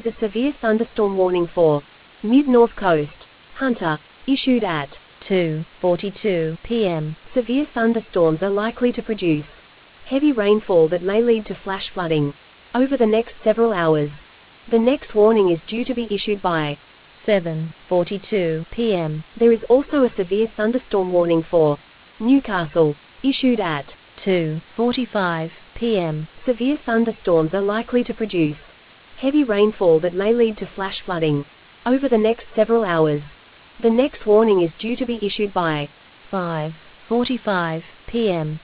a severe thunderstorm warning for mid-north coast. Hunter. Issued at 2:42 p.m. Severe thunderstorms are likely to produce heavy rainfall that may lead to flash flooding over the next several hours. The next warning is due to be issued by 7:42 p.m. There is also a severe thunderstorm warning for Newcastle. Issued at 2:45 p.m. Severe thunderstorms are likely to produce heavy rainfall that may lead to flash flooding over the next several hours. The next warning is due to be issued by 5:45 p.m.